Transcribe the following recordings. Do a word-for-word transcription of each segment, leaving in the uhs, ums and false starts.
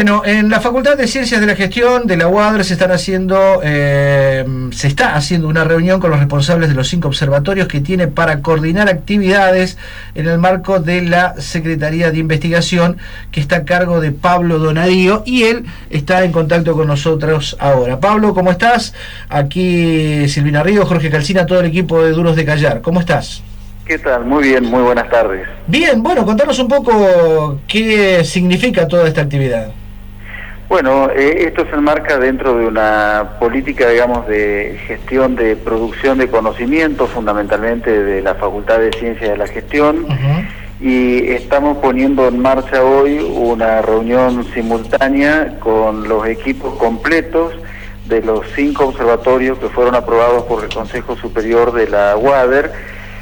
Bueno, en la Facultad de Ciencias de la Gestión de la U A D R se están haciendo, eh, se está haciendo una reunión con los responsables de los cinco observatorios que tiene para coordinar actividades en el marco de la Secretaría de Investigación, que está a cargo de Pablo Donadío, y él está en contacto con nosotros ahora. Pablo, ¿cómo estás? Aquí Silvina Ríos, Jorge Calcina, todo el equipo de Duros de Callar. ¿Cómo estás? ¿Qué tal? Muy bien, muy buenas tardes. Bien, bueno, contanos un poco qué significa toda esta actividad. Bueno, eh, esto se enmarca dentro de una política, digamos, de gestión de producción de conocimiento, fundamentalmente de la Facultad de Ciencias de la Gestión, uh-huh. Y estamos poniendo en marcha hoy una reunión simultánea con los equipos completos de los cinco observatorios que fueron aprobados por el Consejo Superior de la U A D R,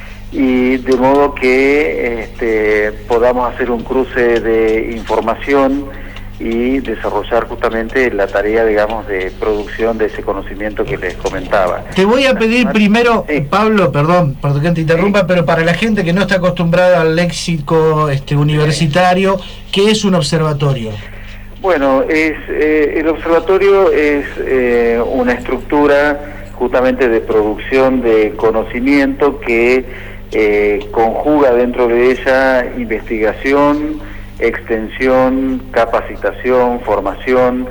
y de modo que este, podamos hacer un cruce de información y desarrollar justamente la tarea, digamos, de producción de ese conocimiento que les comentaba. Te voy a pedir primero, sí. Pablo, perdón, perdón que te interrumpa, sí. Pero para la gente que no está acostumbrada al léxico este, universitario, ¿qué es un observatorio? Bueno, es eh, el observatorio es eh, una estructura justamente de producción de conocimiento que Eh, conjuga dentro de ella investigación, extensión, capacitación, formación,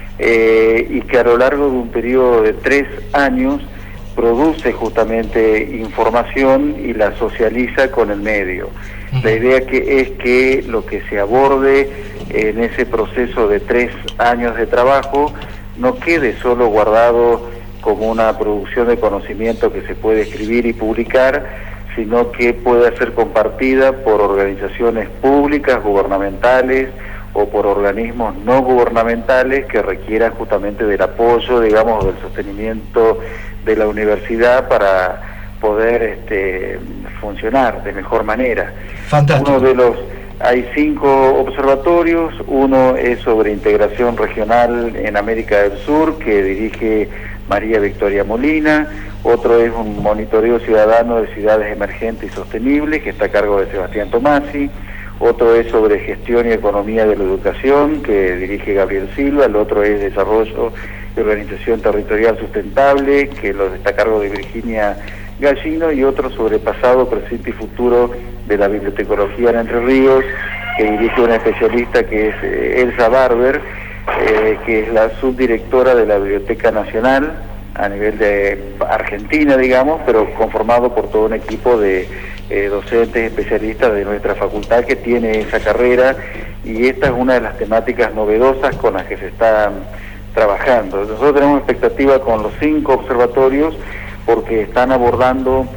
eh, y que a lo largo de un periodo de tres años produce justamente información y la socializa con el medio. Uh-huh. La idea que es que lo que se aborde en ese proceso de tres años de trabajo no quede solo guardado como una producción de conocimiento que se puede escribir y publicar, sino que pueda ser compartida por organizaciones públicas, gubernamentales, o por organismos no gubernamentales que requieran justamente del apoyo, digamos, del sostenimiento de la universidad para poder este, funcionar de mejor manera. Fantástico. Uno de los, hay cinco observatorios, uno es sobre integración regional en América del Sur, que dirige María Victoria Molina. Otro es un monitoreo ciudadano de ciudades emergentes y sostenibles, que está a cargo de Sebastián Tomasi. Otro es sobre gestión y economía de la educación, que dirige Gabriel Silva. El otro es desarrollo y organización territorial sustentable, que lo está a cargo de Virginia Gallino. Y otro sobre pasado, presente y futuro de la bibliotecología en Entre Ríos, que dirige una especialista que es eh, Elsa Barber, eh, que es la subdirectora de la Biblioteca Nacional a nivel de Argentina, digamos, pero conformado por todo un equipo de eh, docentes especialistas de nuestra facultad que tiene esa carrera, y esta es una de las temáticas novedosas con las que se está trabajando. Nosotros tenemos expectativa con los cinco observatorios porque están abordando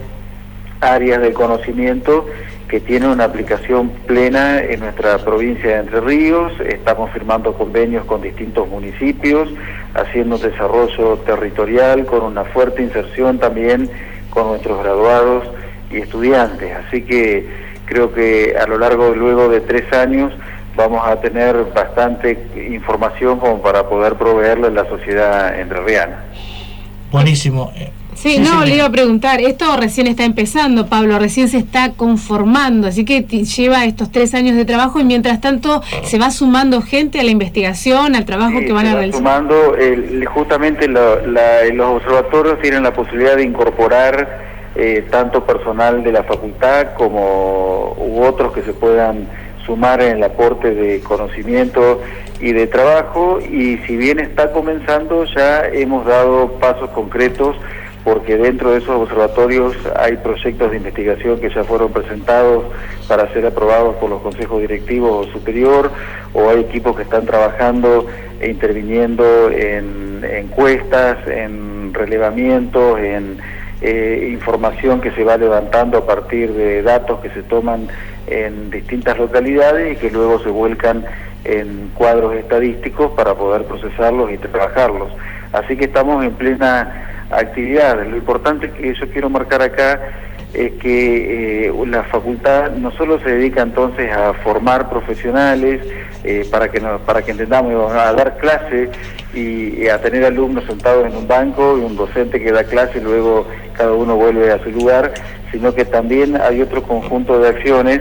áreas del conocimiento que tienen una aplicación plena en nuestra provincia de Entre Ríos. Estamos firmando convenios con distintos municipios, haciendo un desarrollo territorial con una fuerte inserción también con nuestros graduados y estudiantes. Así que creo que a lo largo luego de tres años vamos a tener bastante información como para poder proveerle a la sociedad entrerriana. Buenísimo. Sí, sí, no, sí, le iba a preguntar, esto recién está empezando, Pablo, recién se está conformando, así que lleva estos tres años de trabajo y mientras tanto se va sumando gente a la investigación, al trabajo sí, que van a realizar. Sumando, el, justamente lo, la, los observatorios tienen la posibilidad de incorporar eh, tanto personal de la facultad como u otros que se puedan sumar en el aporte de conocimiento y de trabajo, y si bien está comenzando, ya hemos dado pasos concretos, porque dentro de esos observatorios hay proyectos de investigación que ya fueron presentados para ser aprobados por los consejos directivos o superior, o hay equipos que están trabajando e interviniendo en encuestas, en relevamientos, en eh, información que se va levantando a partir de datos que se toman en distintas localidades y que luego se vuelcan en cuadros estadísticos para poder procesarlos y trabajarlos. Así que estamos en plena actividad. Lo importante que yo quiero marcar acá es que eh, la facultad no solo se dedica entonces a formar profesionales eh, para que nos, para que entendamos, a dar clase y, y a tener alumnos sentados en un banco y un docente que da clase y luego cada uno vuelve a su lugar, sino que también hay otro conjunto de acciones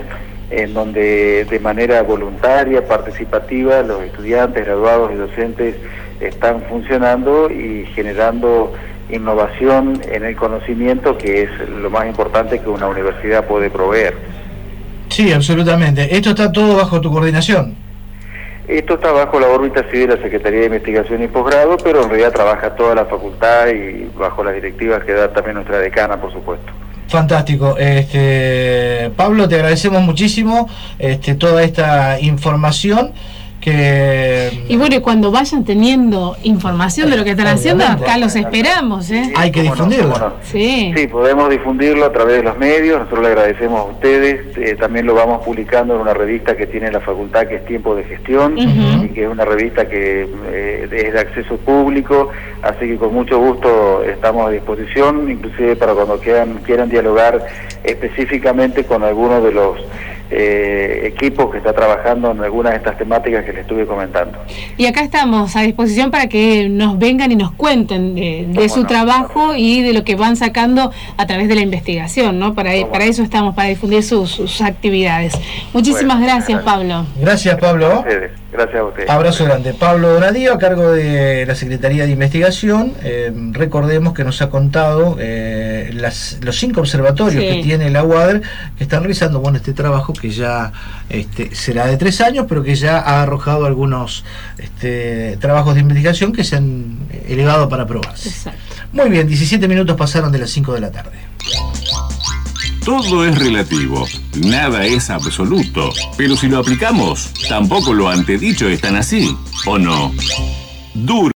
en donde de manera voluntaria, participativa, los estudiantes, graduados y docentes están funcionando y generando innovación en el conocimiento, que es lo más importante que una universidad puede proveer. Sí, absolutamente. ¿Esto está todo bajo tu coordinación? Esto está bajo la órbita sí de la Secretaría de Investigación y Posgrado, pero en realidad trabaja toda la facultad y bajo las directivas que da también nuestra decana, por supuesto. Fantástico. Este, Pablo, te agradecemos muchísimo este, toda esta información. Que... Y bueno, y cuando vayan teniendo información de lo que están haciendo, acá los esperamos, ¿eh? Hay que difundirlo. No, no. Sí. Sí, podemos difundirlo a través de los medios, nosotros le agradecemos a ustedes, eh, también lo vamos publicando en una revista que tiene la facultad, que es Tiempo de Gestión, uh-huh. y que es una revista que eh, es de acceso público, así que con mucho gusto estamos a disposición, inclusive para cuando quieran, quieran dialogar específicamente con algunos de los Eh, equipos que está trabajando en algunas de estas temáticas que les estuve comentando. Y acá estamos a disposición para que nos vengan y nos cuenten de, de su no? trabajo y de lo que van sacando a través de la investigación, ¿no? Para, para eso estamos, para difundir sus, sus actividades. Muchísimas bueno, gracias, Pablo. Gracias, Pablo. Gracias a ustedes. Abrazo grande. Pablo Donadío, a cargo de la Secretaría de Investigación. Eh, recordemos que nos ha contado eh, las, los cinco observatorios sí. que tiene la U A D R, que están realizando bueno este trabajo que ya este, será de tres años, pero que ya ha arrojado algunos este, trabajos de investigación que se han elevado para aprobarse. Exacto. Muy bien, diecisiete minutos pasaron de las cinco de la tarde. Todo es relativo, nada es absoluto, pero si lo aplicamos, tampoco lo antedicho es tan así, ¿o no? Duro.